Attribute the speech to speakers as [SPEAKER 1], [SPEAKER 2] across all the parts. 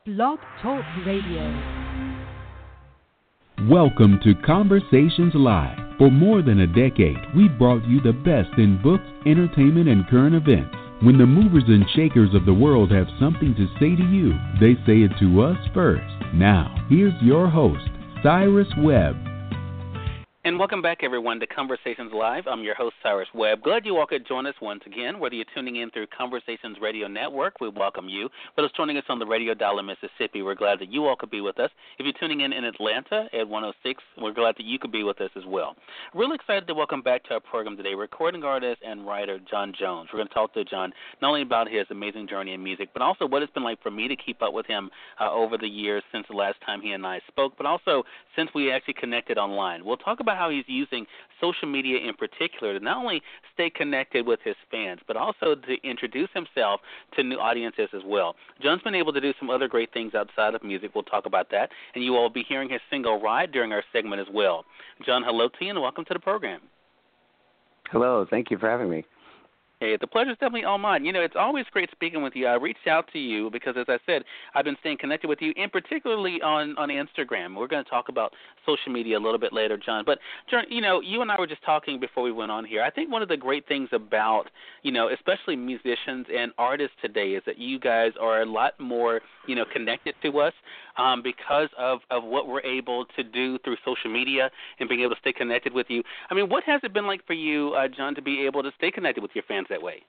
[SPEAKER 1] Blog Talk Radio.
[SPEAKER 2] Welcome to Conversations Live. For more than a decade, we've brought you the best in books, entertainment, and current events. When the movers and shakers of the world have something to say to you, they say it to us first. Now, here's your host, Cyrus Webb.
[SPEAKER 3] And welcome back, everyone, to Conversations Live. I'm your host, Cyrus Webb. Glad you all could join us once again. Whether you're tuning in through Conversations Radio Network, we welcome you. Whether it's joining us on the radio dial in Mississippi, we're glad that you all could be with us. If you're tuning in Atlanta at 106, we're glad that you could be with us as well. Really excited to welcome back to our program today recording artist and writer Jon Jones. We're going to talk to Jon not only about his amazing journey in music, but also what it's been like for me to keep up with him over the years since the last time he and I spoke, but also since we actually connected online. We'll talk about how he's using social media in particular to not only stay connected with his fans, but also to introduce himself to new audiences as well. Jon's been able to do some other great things outside of music. We'll talk about that, and you all will be hearing his single Ride during our segment as well. Jon, hello to you, and welcome to the program.
[SPEAKER 4] Hello. Thank you for having me.
[SPEAKER 3] Hey, the pleasure's definitely all mine. You know, it's always great speaking with you. I reached out to you because, as I said, I've been staying connected with you, and particularly on Instagram. We're going to talk about social media a little bit later, Jon. But, Jon, you know, you and I were just talking before we went on here. I think one of the great things about, you know, especially musicians and artists today is that you guys are a lot more, you know, connected to us because of what we're able to do through social media and being able to stay connected with you. I mean, what has it been like for you, Jon, to be able to stay connected with your fans that way?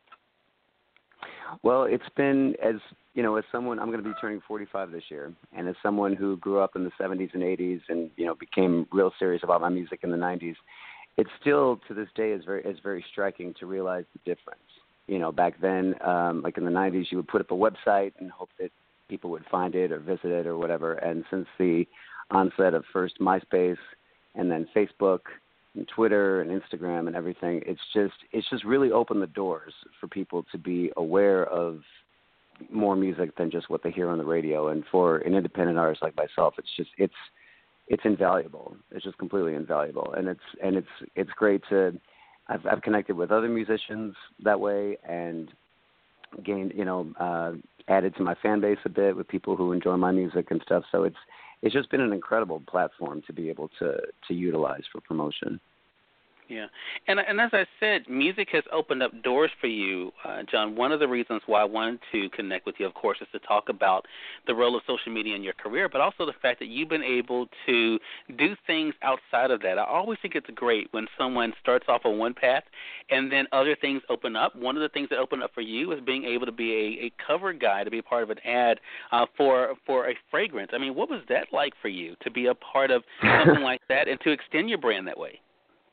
[SPEAKER 4] Well, it's been, as you know, as someone, I'm going to be turning 45 this year, and as someone who grew up in the 70s and 80s and, you know, became real serious about my music in the 90s, it still to this day is very striking to realize the difference. You know, back then, like in the 90s, you would put up a website and hope that people would find it or visit it or whatever. And since the onset of first MySpace and then Facebook and Twitter and Instagram and everything, it's just really opened the doors for people to be aware of more music than just what they hear on the radio. And for an independent artist like myself, it's invaluable. It's just completely invaluable. And it's great to I've connected with other musicians that way and gained, you know, added to my fan base a bit with people who enjoy my music and stuff. So it's just been an incredible platform to be able to utilize for promotion.
[SPEAKER 3] Yeah, and as I said, music has opened up doors for you, Jon. One of the reasons why I wanted to connect with you, of course, is to talk about the role of social media in your career, but also the fact that you've been able to do things outside of that. I always think it's great when someone starts off on one path and then other things open up. One of the things that opened up for you is being able to be a cover guy, to be a part of an ad for a fragrance. I mean, what was that like for you to be a part of something like that and to extend your brand that way?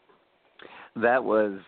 [SPEAKER 4] I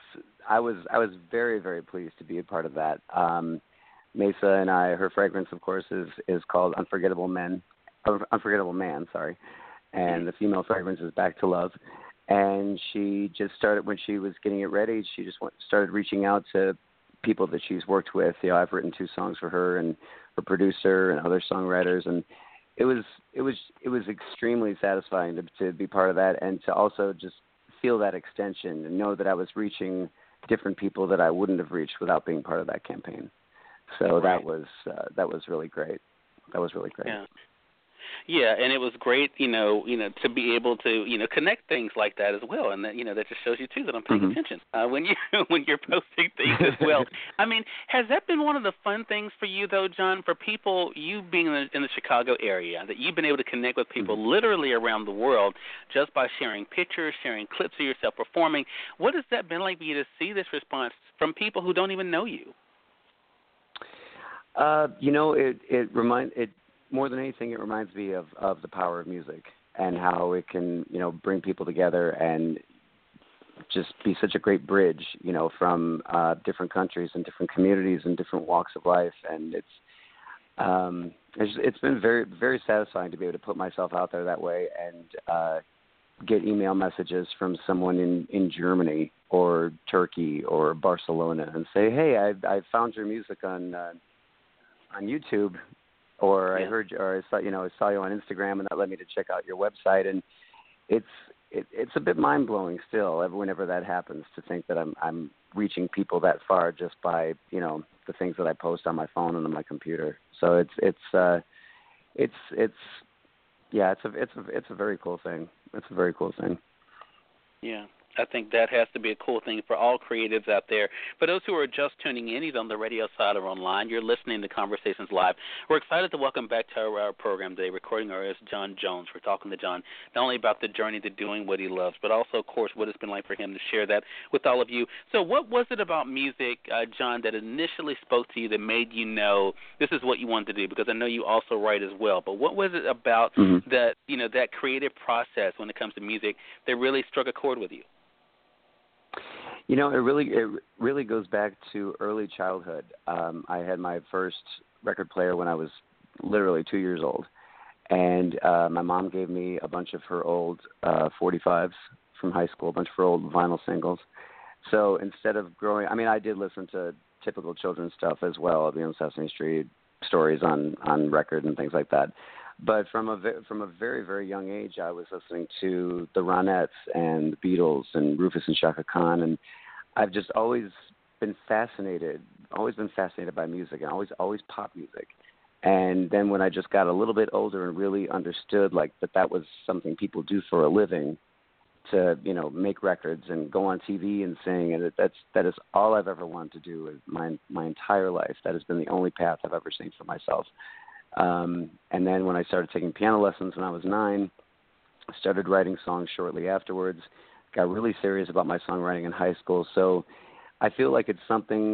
[SPEAKER 4] was very, very pleased to be a part of that. Mesa and I, her fragrance, of course, is called Unforgettable Man, sorry. And the female fragrance is Back to Love. And she just started, when she was getting it ready, she just started reaching out to people that she's worked with. You know, I've written 2 songs for her and her producer and other songwriters, and it was extremely satisfying to be part of that and to also just feel that extension and know that I was reaching different people that I wouldn't have reached without being part of that campaign. So
[SPEAKER 3] right.
[SPEAKER 4] that was really great. That was really great.
[SPEAKER 3] Yeah. Yeah, and it was great, you know, to be able to, you know, connect things like that as well, and that, you know, that just shows you too that I'm paying attention when you're posting things as well. I mean, has that been one of the fun things for you though, Jon? For people, you being in the Chicago area, that you've been able to connect with people literally around the world just by sharing pictures, sharing clips of yourself performing. What has that been like for you to see this response from people who don't even know you?
[SPEAKER 4] You know, it more than anything, it reminds me of the power of music and how it can, you know, bring people together and just be such a great bridge, you know, from different countries and different communities and different walks of life. And it's been very, very satisfying to be able to put myself out there that way and get email messages from someone in Germany or Turkey or Barcelona and say, hey, I found your music on YouTube. Or I heard, or I saw you on Instagram, and that led me to check out your website. And it's a bit mind blowing still, whenever that happens, to think that I'm reaching people that far just by, you know, the things that I post on my phone and on my computer. So it's it's yeah, it's a very cool thing. It's a very cool thing.
[SPEAKER 3] Yeah. I think that has to be a cool thing for all creatives out there. For those who are just tuning in, either on the radio side or online, you're listening to Conversations Live. We're excited to welcome back to our program today, recording artist John Jones. We're talking to John not only about the journey to doing what he loves, but also, of course, what it's been like for him to share that with all of you. So what was it about music, John, that initially spoke to you that made you know this is what you wanted to do? Because I know you also write as well. But what was it about that, that creative process when it comes to music that really struck a chord with you?
[SPEAKER 4] It really goes back to early childhood. I had my first record player when I was literally 2 years old, and my mom gave me a bunch of her old 45s from high school, a bunch of her old vinyl singles. So instead of I did listen to typical children's stuff as well, Sesame Street stories on record and things like that. But from a very, very young age, I was listening to the Ronettes and the Beatles and Rufus and Chaka Khan, and I've just always been fascinated by music, and always pop music. And then when I just got a little bit older and really understood that was something people do for a living, to make records and go on TV and sing, and that is all I've ever wanted to do my entire life. That has been the only path I've ever seen for myself. And then when I started taking piano lessons when I was 9, I started writing songs shortly afterwards, got really serious about my songwriting in high school. So I feel like it's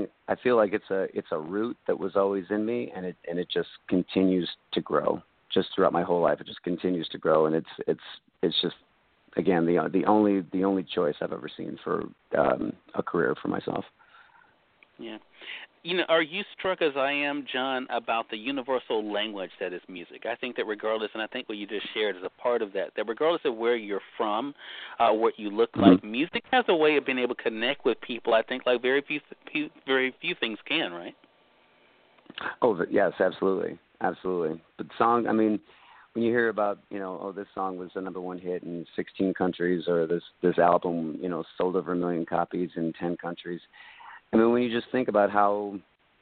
[SPEAKER 4] a root that was always in me, and it just continues to grow just throughout my whole life. It just continues to grow, and it's just, again, the only choice I've ever seen for a career for myself.
[SPEAKER 3] Yeah. Are you struck as I am, John, about the universal language that is music? I think that regardless, and I think what you just shared is a part of that regardless of where you're from, what you look like, music has a way of being able to connect with people, I think, like very few things can, right?
[SPEAKER 4] Oh, yes, absolutely. Absolutely. But song, when you hear about, this song was the number one hit in 16 countries, or this album, sold over 1 million copies in 10 countries. When you just think about how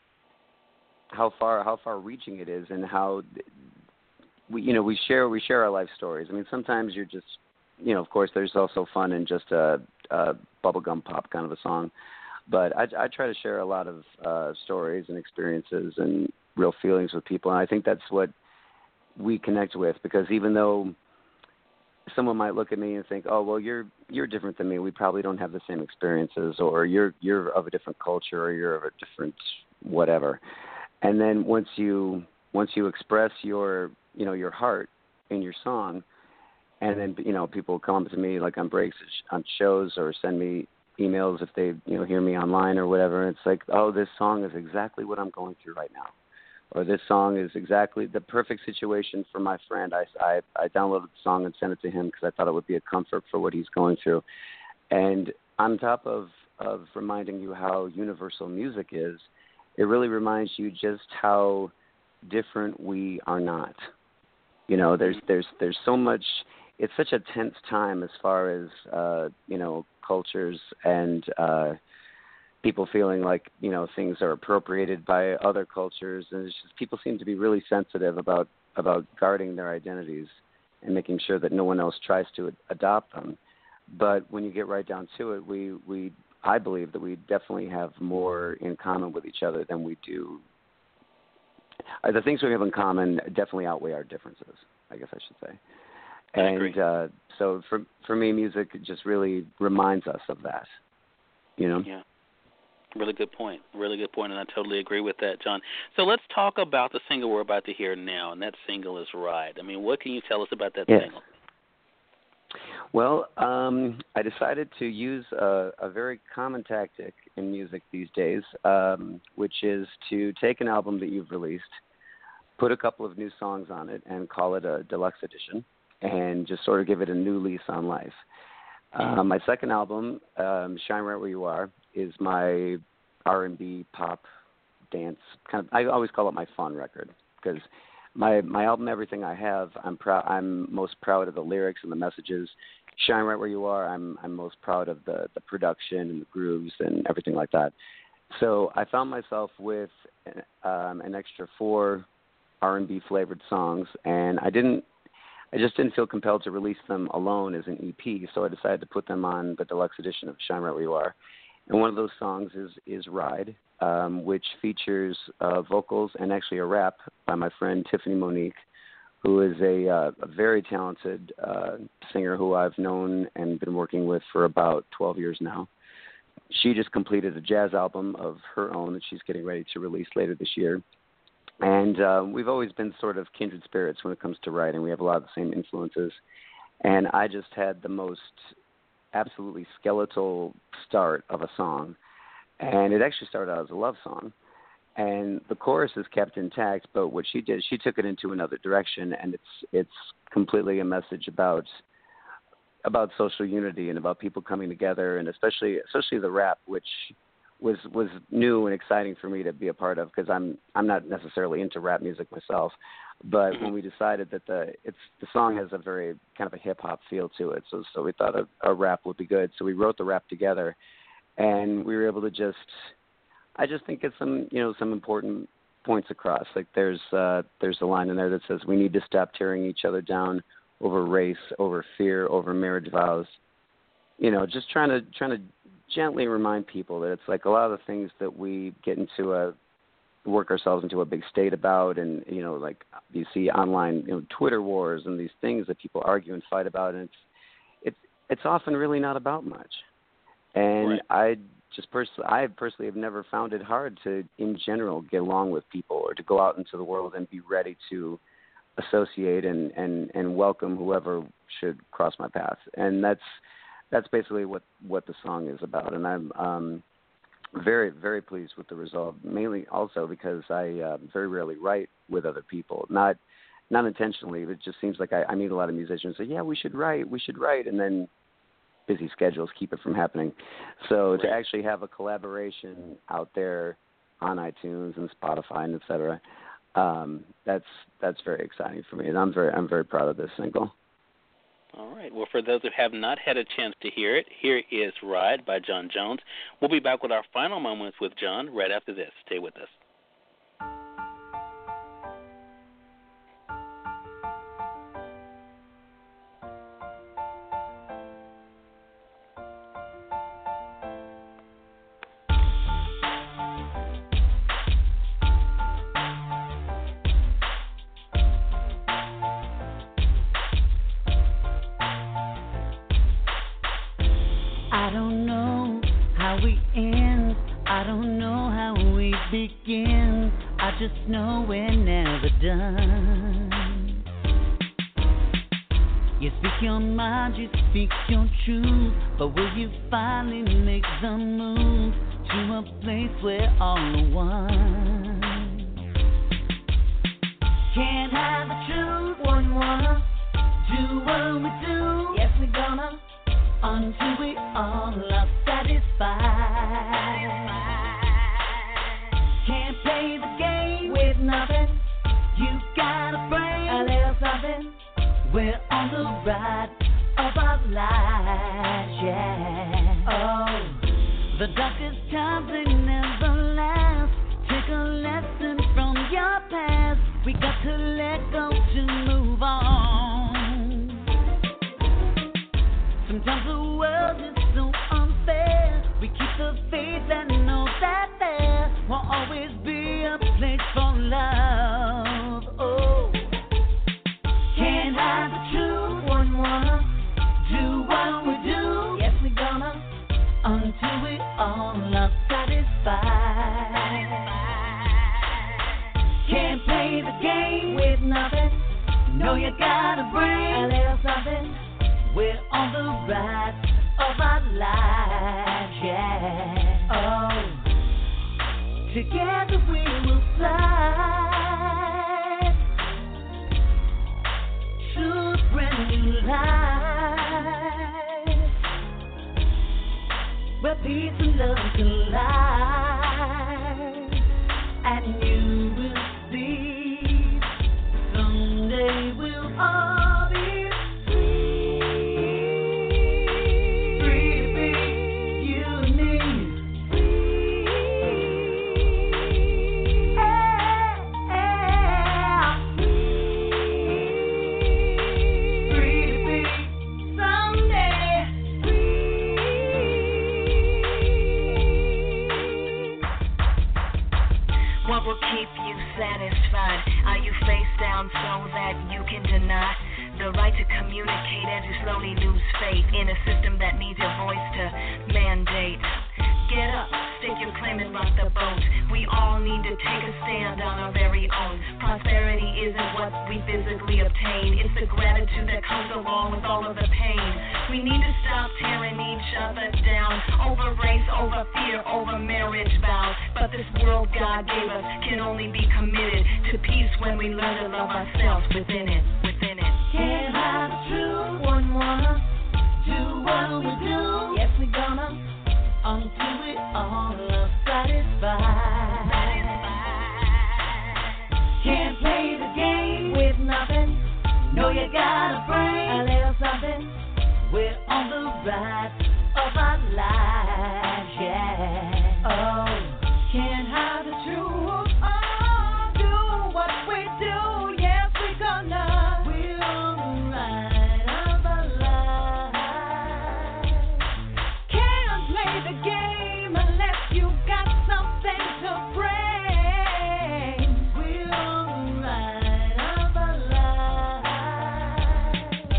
[SPEAKER 4] far-reaching it is, and how we share our life stories. Sometimes you're just, of course, there's also fun in just a bubblegum pop kind of a song, but I try to share a lot of stories and experiences and real feelings with people, and I think that's what we connect with, because even though someone might look at me and think, oh, well, you're different than me. We probably don't have the same experiences, or you're of a different culture, or you're of a different whatever. And then once you express your heart in your song, and then people come up to me like on breaks on shows, or send me emails if they hear me online or whatever. And it's like, oh, this song is exactly what I'm going through right now. Or this song is exactly the perfect situation for my friend. I downloaded the song and sent it to him because I thought it would be a comfort for what he's going through. And on top of reminding you how universal music is, it really reminds you just how different we are not. There's so much. It's such a tense time as far as cultures and people feeling like, things are appropriated by other cultures. And it's just, people seem to be really sensitive about guarding their identities and making sure that no one else tries to adopt them. But when you get right down to it, I believe that we definitely have more in common with each other than we do. The things we have in common definitely outweigh our differences, I guess I should say. And so for me, music just really reminds us of that,
[SPEAKER 3] Yeah. Really good point, and I totally agree with that, John. So let's talk about the single we're about to hear now, and that single is Ride. What can you tell us about that single?
[SPEAKER 4] Well, I decided to use a very common tactic in music these days, which is to take an album that you've released, put a couple of new songs on it, and call it a deluxe edition, and just sort of give it a new lease on life. My second album, Shine Right Where You Are, is my R&B pop dance kind of. I always call it my fun record, because my album, Everything I Have, I'm most proud of the lyrics and the messages. Shine Right Where You Are, I'm most proud of the production and the grooves and everything like that. So I found myself with an extra 4 R&B flavored songs, and I just didn't feel compelled to release them alone as an EP, so I decided to put them on the deluxe edition of Shine Right Where You Are. And one of those songs is Ride, which features vocals and actually a rap by my friend Tiffany Monique, who is a very talented singer who I've known and been working with for about 12 years now. She just completed a jazz album of her own that she's getting ready to release later this year. And we've always been sort of kindred spirits when it comes to writing. We have a lot of the same influences. And I just had the most absolutely skeletal start of a song. And it actually started out as a love song. And the chorus is kept intact, but what she did, she took it into another direction, and it's completely a message about social unity and about people coming together, and especially the rap, which was new and exciting for me to be a part of, because I'm not necessarily into rap music myself. But when we decided that the song has a very kind of a hip hop feel to it, so we thought a rap would be good. So we wrote the rap together, and we were able to I just think it's some important points across. Like there's a line in there that says we need to stop tearing each other down over race, over fear, over marriage vows. Just trying to gently remind people that it's like a lot of the things that we get into work ourselves into a big state about, and like you see online, Twitter wars and these things that people argue and fight about, and it's often really not about much. And right. I personally have never found it hard to, in general, get along with people or to go out into the world and be ready to associate and welcome whoever should cross my path. And that's basically what the song is about. And I'm very, very pleased with the result, mainly also because I very rarely write with other people, not intentionally. It just seems like I meet a lot of musicians who say, yeah, we should write, and then busy schedules keep it from happening. So to actually have a collaboration out there on iTunes and Spotify and et cetera, that's very exciting for me, and I'm very proud of this single.
[SPEAKER 3] All right. Well, for those who have not had a chance to hear it, here is Ride by John Jones. We'll be back with our final moments with John right after this. Stay with us.
[SPEAKER 5] Just know we're never done. You speak your mind, you speak your truth, but will you finally make the move to a place where all are one? Can't have the truth, wanna do what we do. Yes, we're gonna, until we all are satisfied. Can't play the game with nothing. You gotta bring a little something. We're on the ride of our lives, yeah. Oh, the darkest times, they never last. Take a lesson from your past. We got to let go to move on. Sometimes the world is so unfair. We keep the faith and know that there will always be a place for love. Oh, can't hide the truth, wanna do what we do. Yes, we're gonna, until we all are satisfied. Can't play the game with nothing. No, you gotta bring a little something. We're on the ride of our lives, yeah. Oh, together we will fly to a brand new life where peace and love collide, and you will see someday we'll all be free to be you and me.
[SPEAKER 6] slowly lose faith in a system that needs your voice to mandate. Get up, stake your claim and rock the boat. We all need to take a stand on our very own. Prosperity isn't what we physically obtain. It's the gratitude that comes along with all of the pain. We need to stop tearing each other down. Over race, over fear, over marriage vows. But this world God gave us can only be committed to peace when we learn to love ourselves within it, within it.
[SPEAKER 5] Can't hide the truth, one wanna do what we do. Yes, we gonna until we all are satisfied. Can't play the game with nothing. No, you gotta bring a little something. We're on the ride of our lives, yeah. Oh, can't hide the truth. Oh, do what we do. Yes, we're gonna. We're on the ride of our lives. Can't play the game unless you got something to bring. We're on the ride of our lives.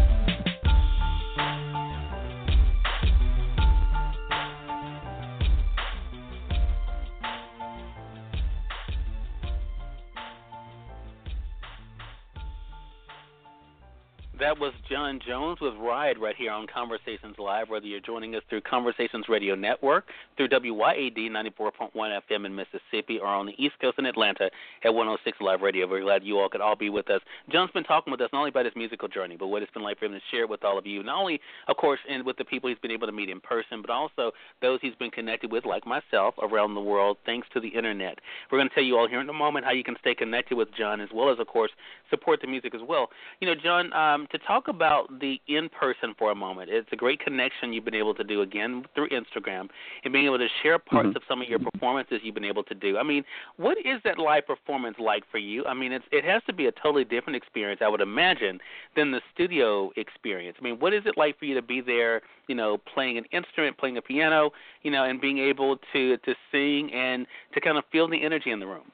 [SPEAKER 3] That was John Jones with Ride right here on Conversations Live, whether you're joining us through Conversations Radio Network, through WYAD 94.1 FM in Mississippi, or on the East Coast in Atlanta at 106 Live Radio. We're glad you all could all be with us. John's been talking with us not only about his musical journey, but what it's been like for him to share with all of you, not only, of course, and with the people he's been able to meet in person, but also those he's been connected with, like myself, around the world, thanks to the Internet. We're going to tell you all here in a moment how you can stay connected with John, as well as, of course, support the music as well. You know, John, to talk about the in-person for a moment, it's a great connection you've been able to do, again, through Instagram, and being able to share parts of some of your performances you've been able to do. I mean, what is that live performance like for you? I mean, it has to be a totally different experience, I would imagine, than the studio experience. I mean, what is it like for you to be there, you know, playing an instrument, playing a piano, you know, and being able to sing and to kind of feel the energy in the room?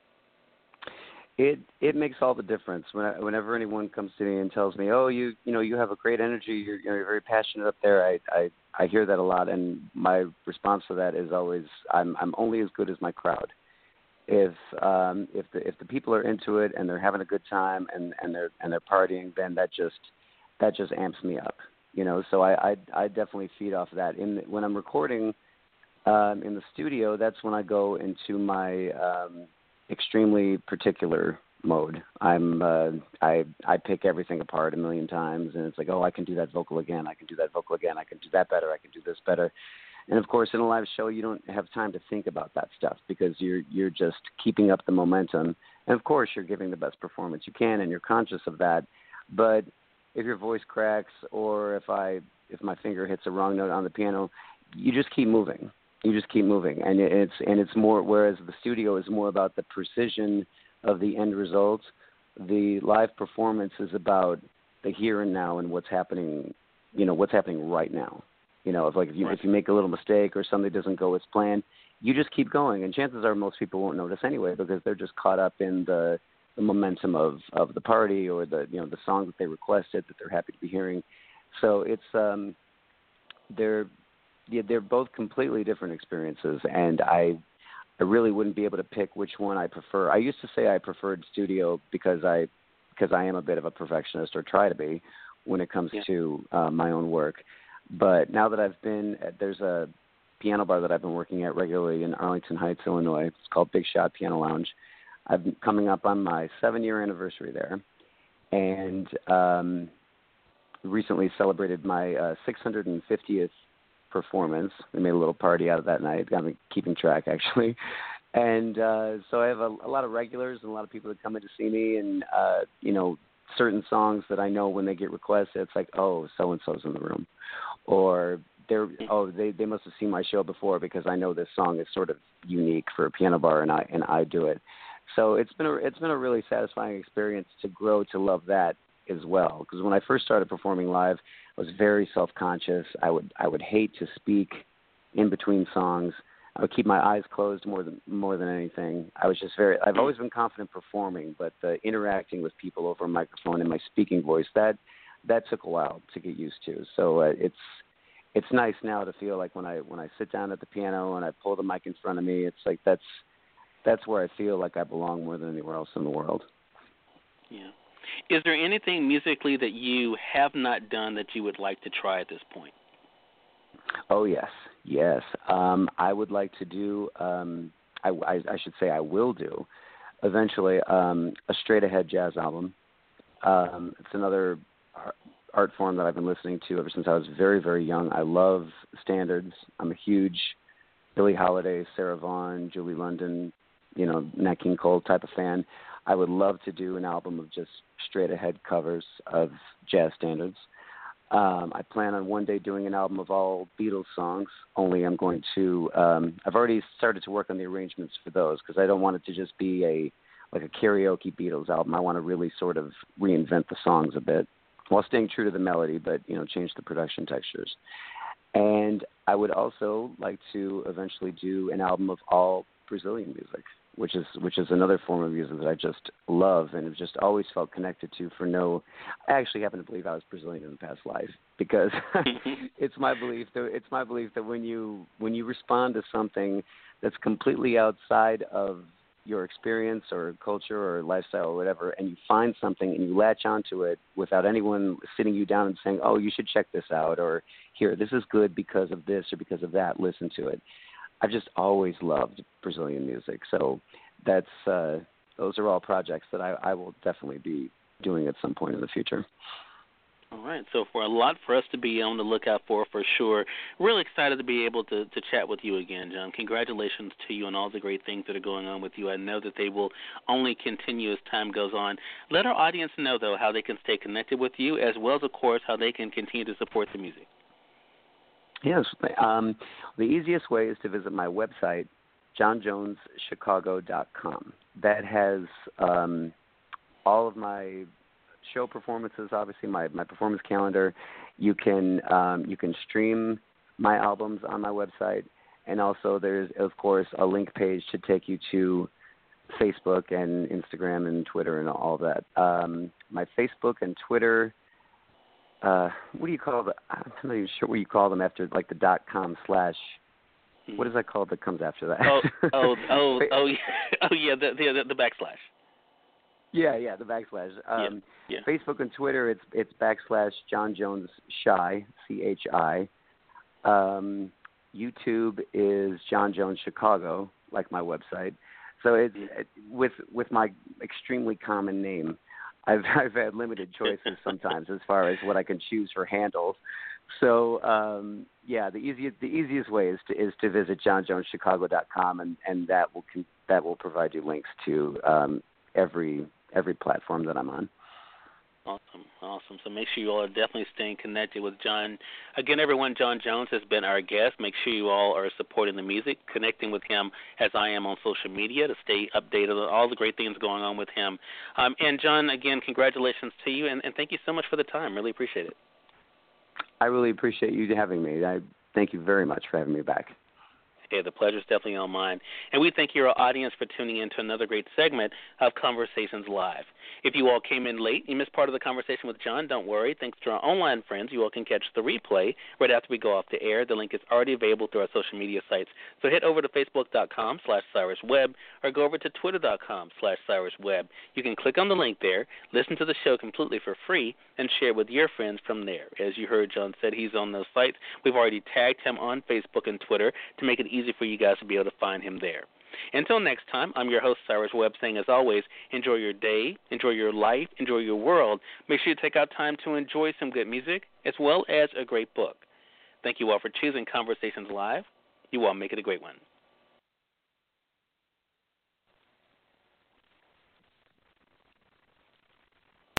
[SPEAKER 4] It makes all the difference. Whenever anyone comes to me and tells me, "Oh, you have a great energy. You're very passionate up there," I hear that a lot, and my response to that is always, I'm only as good as my crowd. If the people are into it and they're having a good time and they're partying, then that just amps me up. You know, so I definitely feed off that. When I'm recording in the studio, that's when I go into my extremely particular mode. I pick everything apart a million times, and it's like, oh, I can do that vocal again. I can do that vocal again. I can do that better. I can do this better. And of course, in a live show, you don't have time to think about that stuff because you're just keeping up the momentum. And of course, you're giving the best performance you can, and you're conscious of that. But if your voice cracks, or if my finger hits a wrong note on the piano, you just keep moving. You just keep moving, and it's more. Whereas the studio is more about the precision of the end result. The live performance is about the here and now and what's happening. You know, what's happening right now. You know, if you make a little mistake or something doesn't go as planned, you just keep going, and chances are most people won't notice anyway because they're just caught up in the momentum of the party or the song that they requested that they're happy to be hearing. So it's they're both completely different experiences, and I really wouldn't be able to pick which one I prefer. I used to say I preferred studio because I am a bit of a perfectionist, or try to be, when it comes to my own work. But now that there's a piano bar that I've been working at regularly in Arlington Heights, Illinois. It's called Big Shot Piano Lounge. I've been coming up on my 7-year anniversary there, and recently celebrated my 650th performance. We made a little party out of that night. I'm keeping track, actually. And so I have a lot of regulars and a lot of people that come in to see me, and certain songs that I know when they get requested, it's like, oh, so-and-so's in the room. Or they must have seen my show before because I know this song is sort of unique for a piano bar, and I do it. So it's been a really satisfying experience to grow to love that as well. Because when I first started performing live, I was very self-conscious. I would hate to speak in between songs. I would keep my eyes closed more than anything. I've always been confident performing, but the interacting with people over a microphone and my speaking voice, that that took a while to get used to. So it's nice now to feel like when I sit down at the piano and I pull the mic in front of me, it's like that's where I feel like I belong more than anywhere else in the world.
[SPEAKER 3] Yeah. Is there anything musically that you have not done that you would like to try at this point?
[SPEAKER 4] Oh, yes. I would like to do, I should say I will do, eventually, a straight-ahead jazz album. It's another art form that I've been listening to ever since I was very, very young. I love standards. I'm a huge Billie Holiday, Sarah Vaughan, Julie London, Nat King Cole type of fan. I would love to do an album of just straight-ahead covers of jazz standards. I plan on one day doing an album of all Beatles songs, only I'm going to I've already started to work on the arrangements for those because I don't want it to just be a karaoke Beatles album. I want to really sort of reinvent the songs a bit while staying true to the melody, but, change the production textures. And I would also like to eventually do an album of all Brazilian music, which is another form of music that I just love and have just always felt connected to I actually happen to believe I was Brazilian in the past life because it's my belief that when you respond to something that's completely outside of your experience or culture or lifestyle or whatever, and you find something and you latch onto it without anyone sitting you down and saying, oh, you should check this out, or here, this is good because of this or because of that, listen to it. I've just always loved Brazilian music. So those are all projects that I will definitely be doing at some point in the future.
[SPEAKER 3] All right, so for a lot for us to be on the lookout for sure. Really excited to be able to chat with you again, John. Congratulations to you on all the great things that are going on with you. I know that they will only continue as time goes on. Let our audience know, though, how they can stay connected with you, as well as, of course, how they can continue to support the music.
[SPEAKER 4] Yes. The easiest way is to visit my website, johnjoneschicago.com. That has all of my show performances, obviously my performance calendar. You can stream my albums on my website, and also there's, of course, a link page to take you to Facebook and Instagram and Twitter and all of that. My Facebook and Twitter, what do you call the? I'm not even sure what you call them after like the .com/. What is that called that comes after that?
[SPEAKER 3] Yeah, the backslash.
[SPEAKER 4] Yeah, the backslash.
[SPEAKER 3] Yeah.
[SPEAKER 4] Facebook and Twitter, it's /John Jones Shy, CHI. YouTube is John Jones Chicago, like my website. So with my extremely common name, I've had limited choices sometimes as far as what I can choose for handles. So the easiest way is to visit johnjoneschicago.com, and that will provide you links to every platform that I'm on.
[SPEAKER 3] Awesome. So make sure you all are definitely staying connected with John. Again, everyone, John Jones has been our guest. Make sure you all are supporting the music, connecting with him as I am on social media to stay updated on all the great things going on with him. And John, again, congratulations to you, and thank you so much for the time. Really appreciate it.
[SPEAKER 4] I really appreciate you having me. I thank you very much for having me back.
[SPEAKER 3] Yeah, the pleasure is definitely all mine. And we thank your audience for tuning in to another great segment of Conversations Live. If you all came in late, you missed part of the conversation with John, don't worry. Thanks to our online friends, you all can catch the replay right after we go off the air. The link is already available through our social media sites. So head over to facebook.com/CyrusWebb or go over to twitter.com/CyrusWebb. You can click on the link there, listen to the show completely for free, and share with your friends from there. As you heard John said, he's on those sites. We've already tagged him on Facebook and Twitter to make it easy for you guys to be able to find him there. Until next time, I'm your host, Cyrus Webb, saying, as always, enjoy your day, enjoy your life, enjoy your world. Make sure you take out time to enjoy some good music as well as a great book. Thank you all for choosing Conversations Live. You all make it a great one.